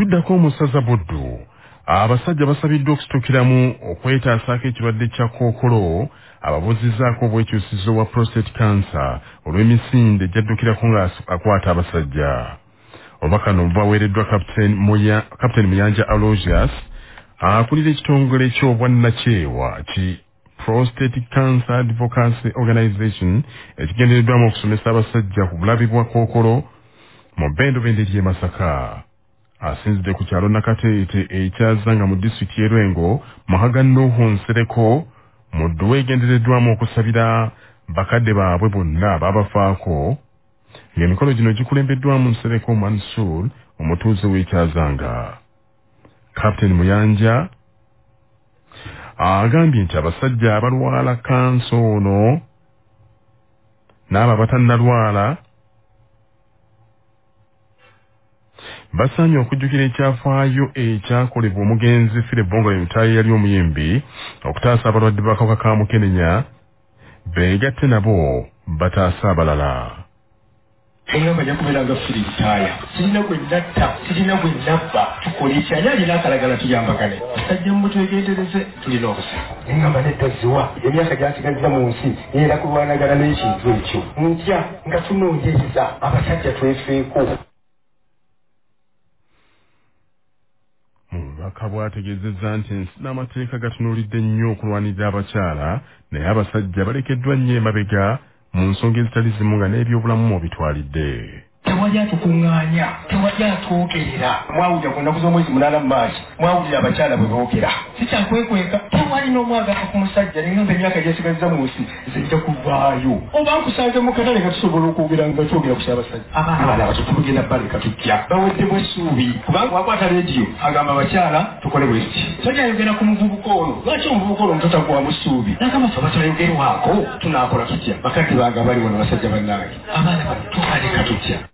Tuddako omusaza Buddu abasajja basabiddwa okusitukiramu okwetaasaako ekirwadde kya kookolo ababuzizzaako obwekyusizo bwa prostate cancer olw'emisinde ejjaddukirako ng'akwata abasajja. Obubaka buno baweereddwa Captain Muyanja Aloysius akulira ekitongole ky'obwannakyewa ki Prostate Cancer Advocacy Organization ekigendereddwamu okusomesa abasajja ku bulabi bwa kookolo mu bbendobende ly'e Masaka. Asinzidde ku kyalo Nakateete ekyazanga mu disitulikiti y'e Lwengo Mahaga Nuhu Nsereko muddu weegendereddwamu okusabira bakadde baabwe bonna baabafaako ng'emikolo gino gikulembeddwamu Nsereko Mansour omutuuze w'ekyazanga. Captain Muyanja agambye nti abasajja abalwala kansa ono n'abo abatannalwala basaanye okujjukira ekyafaayo ekyakolebwa omugenzi Philip Bongola Mutaayi yali omuyimbi okutaasa abalwadde b'akawuka ka Mukenenya beegatte nabo bataasa abalala. Era bajja kubeeranga Philip sirina gwe natta sirina gwe nabba tukola ekyali alina akalagala tuyambagane sajja mutwegendereze tulina obusa engamba neddaziwa emyaka gyasigaza mu nsi era kulwanagana n'ekintu ekyo ntya nga tunoonyereza abasajja twefeeko. Omubaka bw'ategeezezza nti ensi n'amateeka gatunuulidde nnyo okulwanirira abakyala naye abasajja balekeddwa nnyo emabega mu nsonga ezitali zimu nga n'ebyobulamu mu bitwalidde. Tewali atukuŋŋaanya tewali atwogerera mwawulira ku nnaku z'omwezi 8 Maachi mwawulira abakyala bwe boogera sikyakwekweka tewali n'omwagala ku musajja nengamba emyaka gyesigaza mu nsi zijja kuvaayo oba nkusanze mu katale nga tusobola okwogera nga twogera ku kyabasajja abaana abato tumugenda baleka tujja baweddemu essuubi kubanga wakwata rediyo agamba abakyala tukole bwesti tajayogera ku muvubuka ono lwaki omuvubuka ono mutotagwamu ssuubi nagamba fe batayogerwako tunaakola tutya bakadde bange bali wano basajja bannange abaana bano tubaleka tutya.